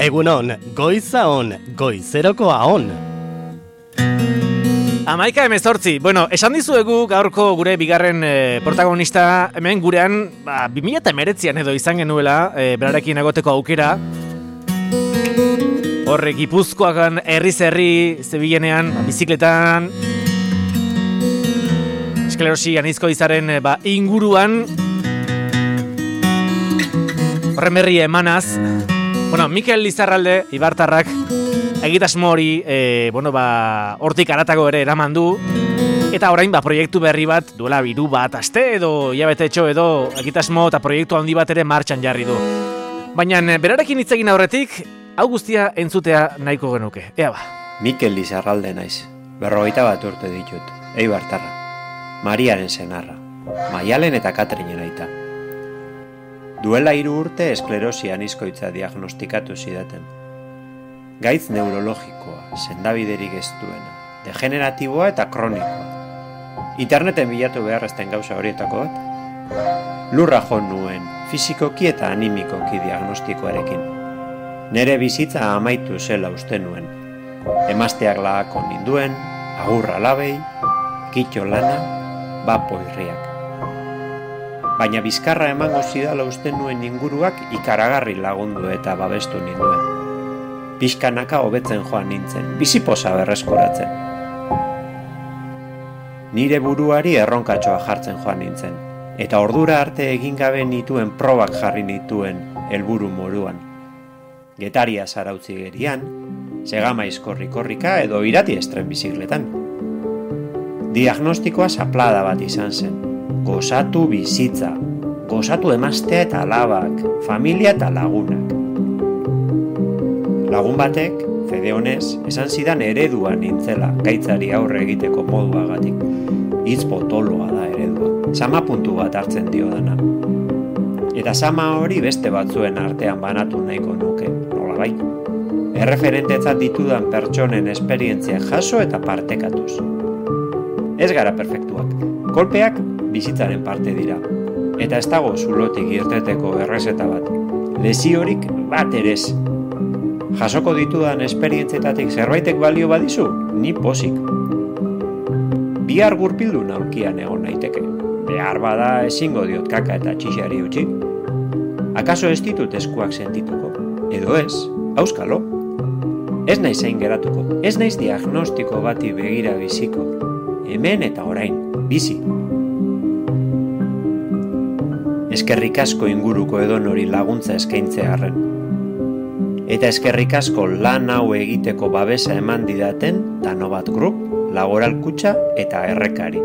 Egunon, goiza on, goizerokoa on. 11:18. Bueno, esan dizuegu gaurko gure bigarren protagonista hemen gurean 2019an edo izan genuela berarekin egoteko aukera. Horre Gipuzkoagan herriz herri zebilenean, bizikletan, esklerosi anizko izaren inguruan horren berri emanaz. Bueno, Mikel Lizarralde, Ibartarrak, egitasmo hori, hortik aratago ere eraman du. Eta orain, proiektu berri bat, duela 2 aste edo hilabetetxo edo egitasmo eta proiektu handi bat ere martxan jarri du. Baina berarekin hitz egin aurretik, hau guztia entzutea nahiko genuke. Ea ba. Mikel Lizarralde naiz, 51 urte ditut, Eibartarra, Mariaren senarra, Maialen eta Katrinen aita. Duela 3 urte esklerosi anizkoitza diagnostikatu zidaten. Gaitz neurologikoa, sendabiderik ez duena, degeneratiboa eta kronikoa. Interneten bilatu beharrezten gauza horietako bat. Lurra jo nuen, fisikoki eta animikoki diagnostikoarekin. Nere bizitza amaitu zela uste nuen. Emazteak lagako ninduen, agurra labei, kitxo lana, bapo irriak. Baina bizkarra emango zidala uste nuen inguruak ikaragarri lagundu eta babestu ninduen. Pixkanaka hobetzen joan nintzen, biziposa berreskuratzen. Nire buruari erronkatxoa jartzen joan nintzen, eta ordura arte egin gabe nituen probak jarri nituen helburu moruan. Getaria zarautzi gerian, Segamaiz korrikorrika edo irati estren bizikletan. Diagnostikoa zaplada bat izan zen. Gozatu bizitza, gozatu emaztea eta alabak, familia eta lagunak. Lagun batek, fede honez, esan zidan eredua nintzela gaitzari aurre egiteko moduagatik. Hitz potoloa da eredua, sama puntu bat hartzen dio dana. Eta sama hori beste batzuen artean banatu nahiko nuke, nolabait. Erreferentetzat ditudan pertsonen esperientzia jaso eta partekatuz. Ez gara perfektuak, kolpeak bizitzaren parte dira, eta ez dago zulotik irteteko errezeta bat. Lesiorik bat erez. Jasoko ditudan esperientzietatik zerbaitek balio badizu, ni pozik. Bihar gurpildu aurkian egon naiteke. Behar bada ezingo diot kaka eta txixari utzi. Akaso ez ditut eskuak sentituko, edo ez, auskalo. Ez naiz zain geratuko, ez naiz diagnostiko bati begira biziko. Hemen eta orain, bizi. Eskerrik asko inguruko edonori laguntza eskaintzearren. Eta eskerrik asko lan hau egiteko babesa eman didaten Danobat Group, Laboral Kutxa eta Errekari.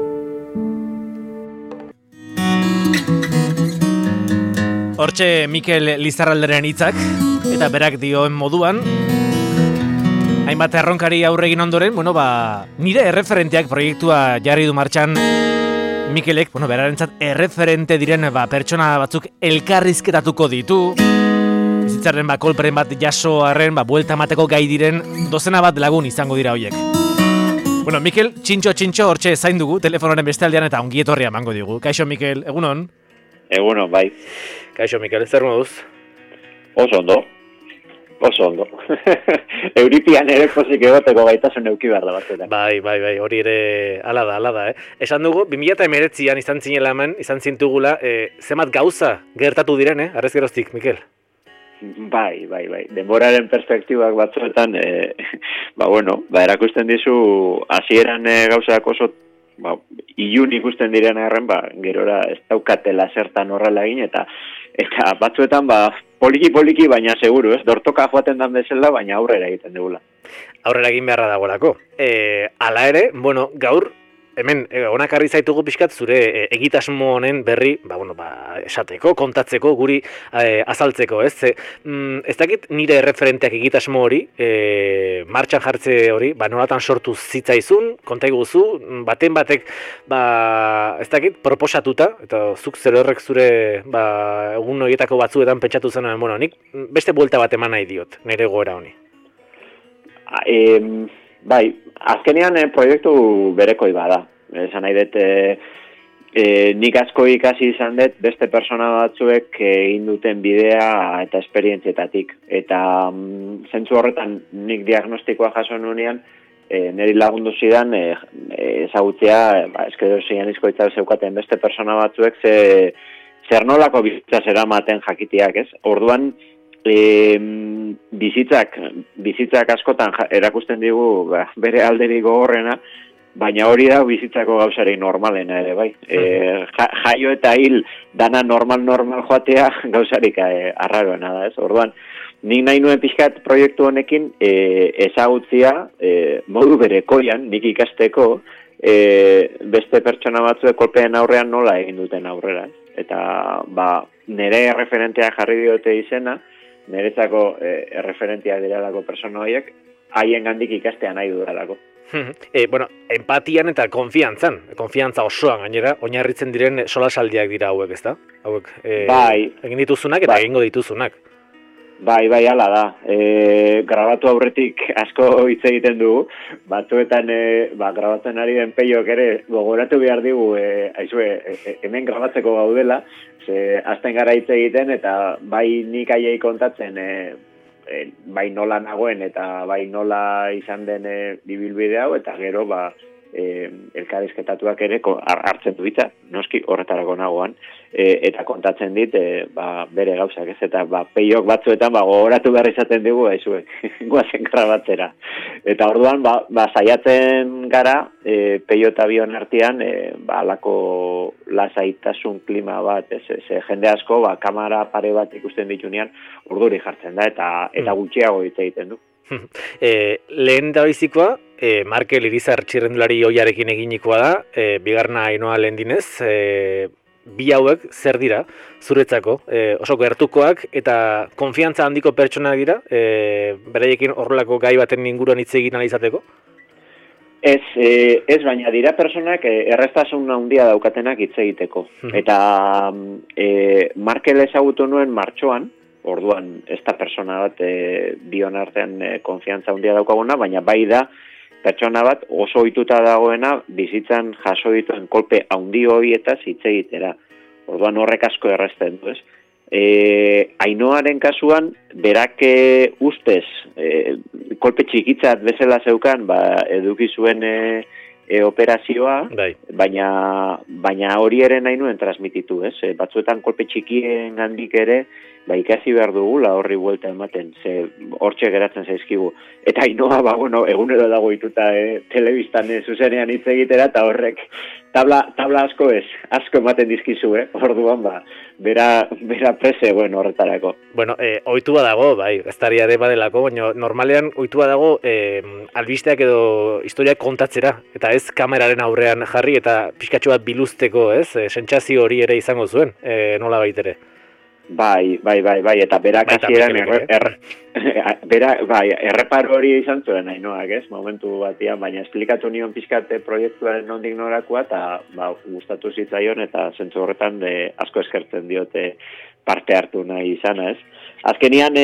Hortxe Mikel Lizarralderen hitzak, eta berak dioen moduan, hainbat erronkari aurregin ondoren, nire erreferenteak proiektua jarri du martxan Mikelek, berarentzat erreferente diren pertsona batzuk elkarrizketatuko ditu. Bizitzaren kolperen bat jaso arren, buelta emateko gai diren dozena bat lagun izango dira hoiek. Mikel, txintxo, hortxe zain dugu, telefonoren beste aldean eta ongi etorria emango digu. Kaixo, Mikel, egunon? Egunon, bai. Kaixo, Mikel, zer moduz? Oso ondo. Euripian ere pozik egoteko gaitasun euki behar da batzuetan. Bai, hori ere ala da. Esan dugu, 2019an izan zinela hemen, izan zintugula, zemat gauza gertatu diren, arrez geroztik, Mikel? Bai. Denboraren perspektibak batzuetan, erakusten dizu, hasieran gauzak oso, ilun ikusten diren arren, gerora ez daukatela zertan horrela egin, eta batzuetan, poliki, baina seguru, ez? Dortoka joaten dan bezala, baina aurrera egiten dugula. Aurrera egin beharra dagoelako. Hala ere, gaur, hemen, onakarri zaitugu pixkat zure egitasmo honen berri, esateko, kontatzeko, guri azaltzeko, ez? Ez dakit nire referenteak egitasmo hori, martxan jartze hori, nolatan sortu zitzaizun, kontaiguzu, batek, ez dakit, proposatuta, eta zuk zer horrek zure, egun horietako batzuetan pentsatu zen, nik beste buelta bat eman nahi diot, nire goera honi. Bai, azkenean proiektu berekoi bada. Esan nahi dut, nik asko ikasi izan dut beste persona batzuek egin duten bidea eta esperientzietatik. Eta zentzu horretan nik diagnostikoa jaso nunean, niri lagundu zidan ezagutzea, eskedo zian izkoitza zeukaten beste persona batzuek zer nolako bizitza zeramaten jakitiak, ez? Orduan, bizitzak askotan erakusten digu bere alderik gogorrena, baina hori da bizitzako gauzari normalena ere, bai. Jaio eta hil dana normal joatea gauzarik arraroena da, ez? Orduan, nik nahi nuen pixkat proiektu honekin ezagutzia modu berekoian, nik ikasteko beste pertsona batzuek kolpeen aurrean nola egin duten aurrera. Eta nire referentea jarri diote izena, niretzako referentia direlako persona horiek, haien gandik ikastea nahi dudalako. Bueno, empatian eta konfiantza osoan gainera, oinarritzen diren solasaldiak dira hauek, ezta? Hauek egin dituzunak eta egingo dituzunak. Bai, hala da. Grabatu aurretik asko hitz egiten dugu, batzuetan grabatzen ari den peiok ere gogoratu behar digu, hemen grabatzeko gaudela, azten gara hitz egiten eta bai nik aiei kontatzen bai nola nagoen eta bai nola izan den ibilbide hau, eta gero elkarrizketatuak ere hartzen du hitza, noski horretarako nagoan, eta kontatzen dit bere gauzak, ez, eta peiok batzuetan gogoratu behar izaten dugu, guazen grabatzera. Eta orduan, saiatzen gara, peio eta bion artean, alako lasaitasun klima bat, jende asko, kamera pare bat ikusten ditunean, urduri jartzen da, eta gutxiago hitz egiten du. Lehen da bizikoa, Markel Irizar txirrendulari oiarekin eginikoa da, bigarna Ainoa Lendinez, bi hauek zer dira zuretzako, oso gertukoak eta konfiantza handiko pertsonak dira, beraiekin horrelako gai baten inguruan hitz egin ahal izateko? Ez, baina dira personak erreztasun handia daukatenak hitz egiteko. Eta Markel ezagutu nuen martxoan, orduan ez da persona bat bion artean konfiantza handia daukaguna, baina bai da pertsona bat oso ohituta dagoena bizitzan jaso dituen kolpe handi horietaz hitz egitera. Orduan horrek asko errazten du, ez? Ainoaren kasuan, berak ustez kolpe txikitzat bezala zeukan, eduki zuen operazioa, baina hori ere nahi nuen transmititu, ez? Batzuetan kolpe txikien handik ere, ikasi behar dugula horri buelta ematen, hortxe geratzen zaizkigu. Eta Ainoa, egunero dago ituta telebistan zuzenean hitz egitera, eta horrek tabla asko ematen dizkizu, orduan bera prese horretarako. Bueno, ohitua dago, ez daria ere badelako, baina normalean ohitua dago albisteak edo historiak kontatzera, eta ez kameraren aurrean jarri eta pixkatxo bat biluzteko, ez? Sentsazio hori ere izango zuen, nola baitere. Bai, eta berak hasieran erreparo hori izan zuen Ainoak, ez, momentu batean, baina esplikatu nion pixkate proiektuaren nondik norakoa, eta gustatu zitzaion, eta zentzu horretan asko eskertzen diote parte hartu nahi izana, ez. Azkenian,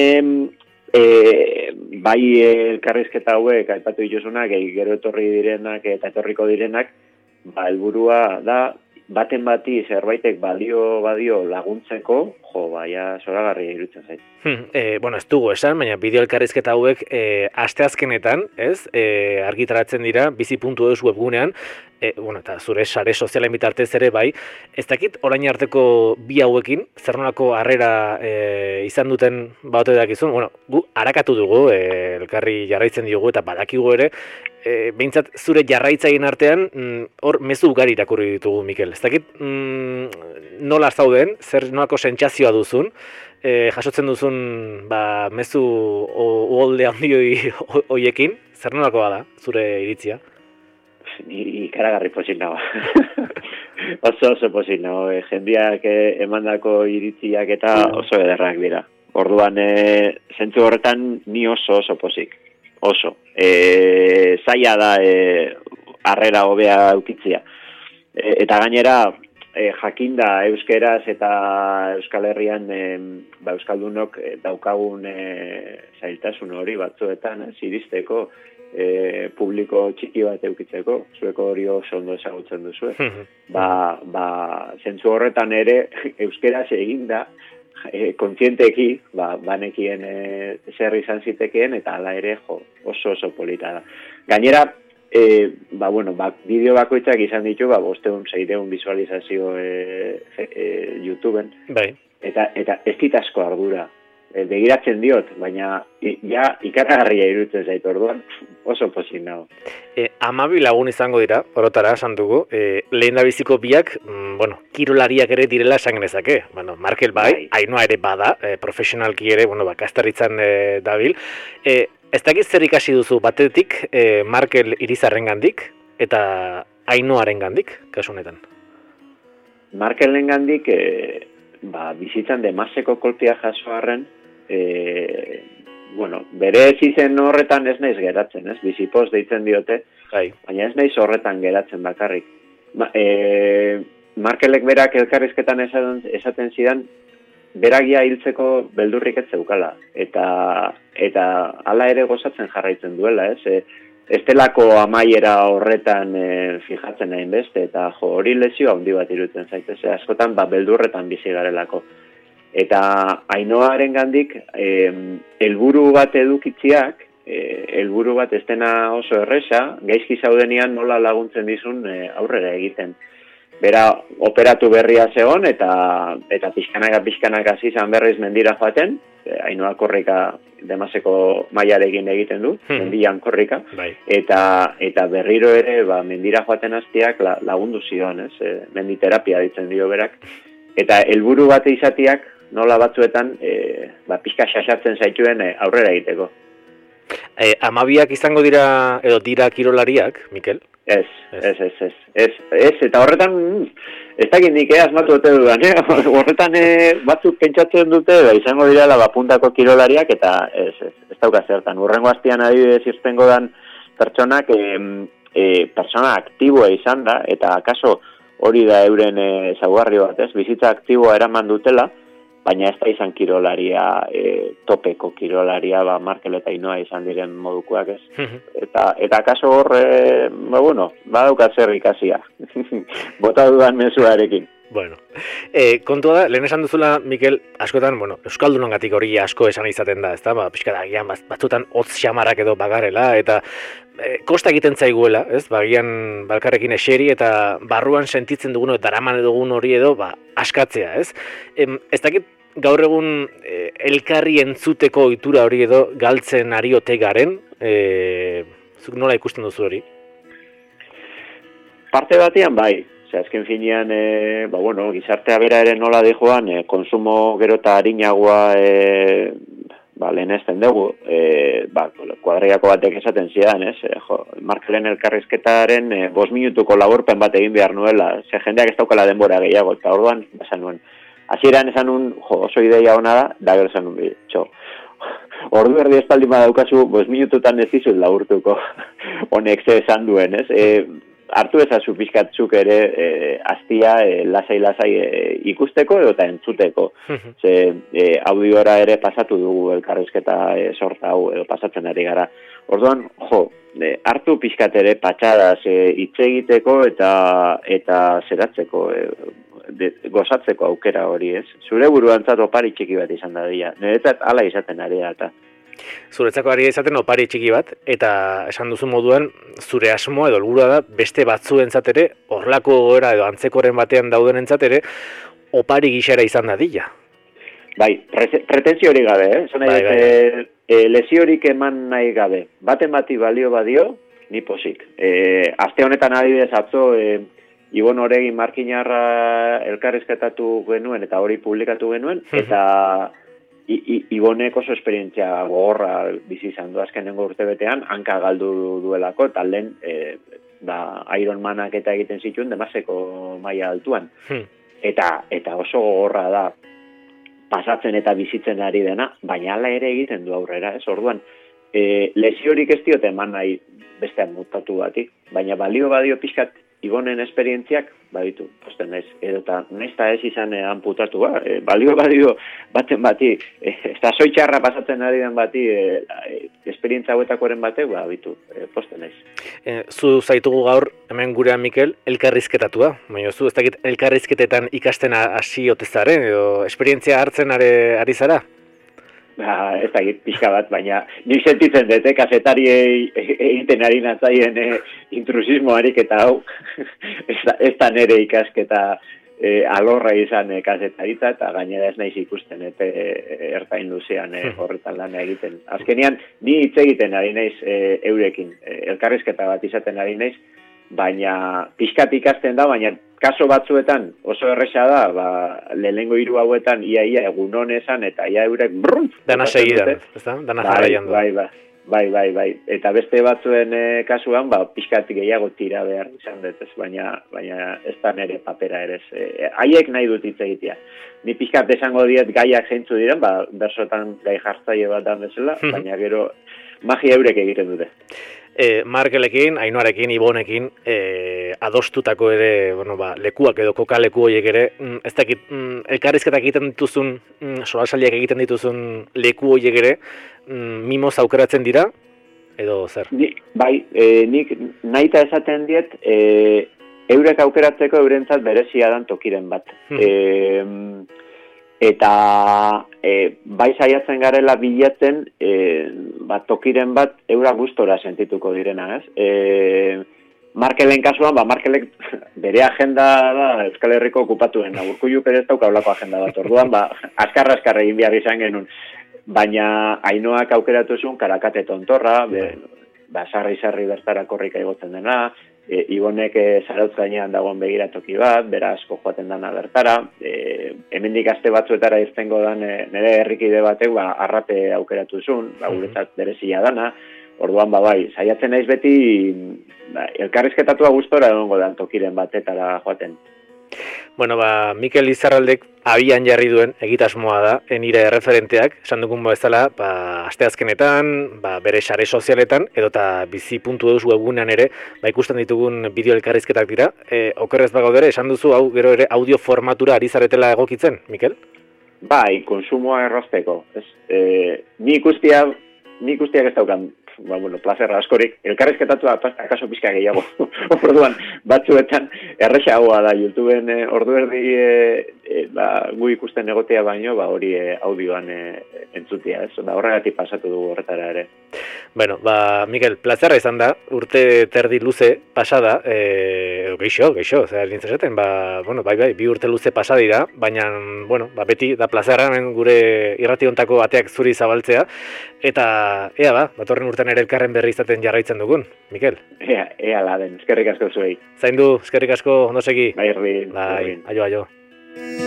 bai elkarrizketa hauek, aipatu dituzunak, gero etorri direnak eta etorriko direnak, helburua da, baten bati zerbaitek badio laguntzeko, zoragarria iruditzen zait. Bueno, ez dugu esan, baina bideo elkarrizketa hauek asteazkenetan, ez, argitaratzen dira, bizi.eus webgunean, eta zure sare sozialen bitartez ere bai, ez dakit orain arteko bi hauekin, zer nolako harrera izan duten baute dakizun, gu harakatu dugu, elkarri jarraitzen diogu eta badakigu ere, behintzat zure jarraitzaien artean, hor mezu ugari irakurri ditugu, Mikel. Ez dakit nola zauden, zer nolako sentsazioa duzun, jasotzen duzun mezu uholde handi hoiekin, zer nolakoa da, zure iritzia? Ni ikaragarri pozik nago. oso pozik nago. Jendiak emandako iritziak eta oso ederrak dira. Orduan, zentzu horretan ni oso pozik. Oso. Zaila da harrera hobea eukitzia. Eta gainera, jakinda euskeraz eta Euskal Herrian euskaldunok daukagun zailtasun hori batzuetan iristeko, publiko txiki bat eukitzeko, zueko hori oso ondo ezagutzen duzu. Zentzu horretan ere, euskeraz egin da, kontzienteki, banekien zer izan zitekeen, eta hala ere, oso polita da. Gainera, bideo bakoitzak izan ditu, 500-600 visualizazio YouTubeen, eta ez dit asko ardura. Begiratzen diot, baina ikaragarria iruditzen zait orduan, oso pozik nago. 12 lagun izango dira, orotara, esan dugu, lehen da biziko biak, kirolariak ere direla esan genezake. Markel bai, Ainhoa ere bada, profesionalki ere, kastarritzan dabil. Ez dakit zer ikasi duzu batetik, Markel Irizarrengandik eta Ainhoarengandik, kasu honetan? Markelengandik, bizitzan demaseko kolpia jaso arren, bere izen horretan ez naiz geratzen, ez? Bizipoz deitzen diote, baina ez naiz horretan geratzen bakarrik. Markelek berak elkarrizketan esaten zidan, beragia hiltzeko beldurrik ez zeukala, eta hala ere gozatzen jarraitzen duela, ez? Estelako amaiera horretan fijatzen nahin beste, eta hori lesio handi bat iruditzen zaitez, askotan beldurretan bizi garelako. Eta Ainhoarengandik helburu bat edukitziak, helburu bat ez dena oso erresa, gaizki zaudenean nola laguntzen dizun aurrera egiten. Bera operatu berria zegon eta pixkanaka hasi izan berriz mendira joaten, Ainhoa korrika demaseko mailarekin egiten du, mendian korrika, eta berriro ere mendira joaten hastiak lagundu zion, menditerapia ditzen dio berak, eta helburu bat izatiak nola batzuetan pixka xaxatzen zaituen aurrera egiteko. 12 izango dira, edo dira kirolariak, Mikel? Ez, eta horretan, ez dakit nik asmatu dute dudan, horretan batzuk pentsatzen dute, izango direla puntako kirolariak, eta ez dauka zertan. Urrengo astian adibidez irtengo dan pertsonak, persona aktiboa izan da, eta akaso hori da euren ezaugarri bat, bizitza aktiboa eraman dutela, baina ez da izan kirolaria, topeko kirolaria, Markel eta Ainhoa izan diren modukoak ez. Eta kaso hor, badauka zer ikasia. Bota dudan mezuarekin. Kontua da, lehen esan duzula, Mikel, askotan, euskaldunongatik hori asko esan izaten da, ezta? Pixka da, gian, batzutan hotz xamarrak edo bagarela, eta kosta egiten zaiguela, ez? Gian balkarrekin eseri, eta barruan sentitzen dugun, daraman dugun hori edo, askatzea, ez? Ez dakit gaur egun elkarri entzuteko ohitura hori edo galtzen ari ote garen, zuk nola ikusten duzu hori? Parte batean bai. Azken finean, gizartea bera ere nola dijoan, konsumo gero eta harinagoa lehenesten dugu, kuadriako batek esaten zidan, Markelen elkarrizketaren 5 minutuko laburpen bat egin behar nuela, jendeak ez daukala denbora gehiago, eta orduan, esan nuen, hasieran esan nuen, oso ideia hona da gero esan nuen, ordu erdi espaldi badaukazu, 5 minututan ez dizut laburtuko, honek ze esan duen, hartu ezazu pixkatzuk ere astia lasai ikusteko edo eta entzuteko. Audiora ere pasatu dugu elkarrizketa sorta hau edo pasatzen ari gara. Orduan, hartu pixkat ere patxadaz hitz egiteko eta zeratzeko, gozatzeko aukera hori ez. Zure buruantzat opari txiki bat izan da dira. Niretzat hala izaten ari da. Zuretzako ari izaten opari txiki bat, eta esan duzu moduan, zure asmoa edo helburua da beste batzuentzat ere, horlako goera edo antzekoren batean daudenentzat ere, opari gixera izan dadila. Bai, pretensio hori gabe, lesiorik eman nahi gabe. Baten bati balio badio, ni posik. Aste honetan adibidez atzo, Ibon Oregi Markinarra elkarrizketatu genuen, eta hori publikatu genuen, eta Ibonek oso esperientzia gogorra bizi izan du azkenengo urtebetean, hanka galdu duelako, eta lehen Ironmanak eta egiten zituen demaseko maila altuan. Eta oso gogorra da pasatzen eta bizitzen ari dena, baina hala ere egiten du aurrera, ez? Orduan, lesiorik ez diote eman nahi bestean mutatu batik, baina balio badio pixkat Igonen esperientziak, baditu, posten naiz, edota naizta ez izan amputatu, balio baten bati, ez da zoitxarra pasatzen ari den bati, esperientza hauetakoren batek, baditu, posten naiz. Zu zaitugu gaur, hemen gurean Mikel, elkarrizketatua, baina zu ez dakit elkarrizketetan ikasten hasi otezaren, edo esperientzia hartzen ari zara? Ez da pixka bat, baina nik sentitzen dut, kazetariei egiten ari natzaien intrusismoarik eta hau, ez da nire ikasketa alorra izan kazetaritza, eta gainera ez naiz ikusten, ertain luzean horretan lan egiten. Azkenean, ni hitz egiten ari naiz eurekin, elkarrizketa bat izaten ari naiz, baina pixkat ikasten da, baina kaso batzuetan oso erresa da, lehenengo 3 hauetan ia egun honesan eta ia eurek brrrr. Dana segidan, ezta? Dana jarraian du. Bai. Eta beste batzuen kasuan, pixkat gehiago tira behar izan dut, baina ez da nire papera ere. Haiek nahi dut hitz egitea. Ni pixkat esango diet gaiak zeintzu diren, bersotan gai jartzaile bat da bezala, baina gero magia eurek egiten dute. Markelekin, Ainoarekin, Ibonekin adostutako ere, lekuak edo kokaleku horiek ere, ez dakit, elkarrizketak egiten dituzun, solasaldiak egiten dituzun leku horiek ere, mimoz aukeratzen dira, edo zer? Nik nahita esaten diet, eurek aukeratzeko eurentzat berezia dan tokiren bat. Eta bai saiatzen garela bilatzen tokiren bat eura gustora sentituko direna, ez? Markelen kasuan, Markelek bere agenda da Euskal Herriko okupatuen, Urkullu Perez dauka holako agenda bat, orduan, azkar egin behar izan genuen, baina Ainoak aukeratu zuen Karakate tontorra, sarri bertara korrika igotzen dena, Ibonek Zarautz gainean dagoen begiratoki bat, bera asko joaten dana bertara, hemendik aste batzuetara irtengo dan nire herrikide batek arrate aukeratu zuen, guretzat berezia dana, orduan bai, saiatzen naiz beti elkarrizketatua gustora egongo dan tokiren batetara joaten. Bueno, Mikel Lizarraldek abian jarri duen egitasmoa da, nire referenteak, esan dugun bezala, asteazkenetan, bere sare sozialetan, edota bizi.eus webunean ere, ikusten ditugun bideo elkarrizketak dira. Okerrez bagaudere, esan duzu, hau gero ere audio formatura ari zaretela egokitzen, Mikel? Bai, konsumoa errazteko. Ni ikustiak ez daukan, plazerra askorik, elkarrizketatua akaso pixka gehiago. Orduan, batzuetan, erresagoa da, YouTubeen ordu erdi gu ikusten egotea baino, hori audioan entzutia, ez? Horregatik pasatu dugu horretara ere. Bueno, Mikel, plazerra izan da, urte terdi luze pasada, geixo, nintzen zaten, bai, 2 urte luze pasadira, baina, beti da plazerra gure irrati hontako ateak zuri zabaltzea, eta, datorren urtean ere elkarren berri izaten jarraitzen dugun, Mikel. Ea laden, eskerrik asko zuei. Zaindu, eskerrik asko, ondo segi. Bai, aio.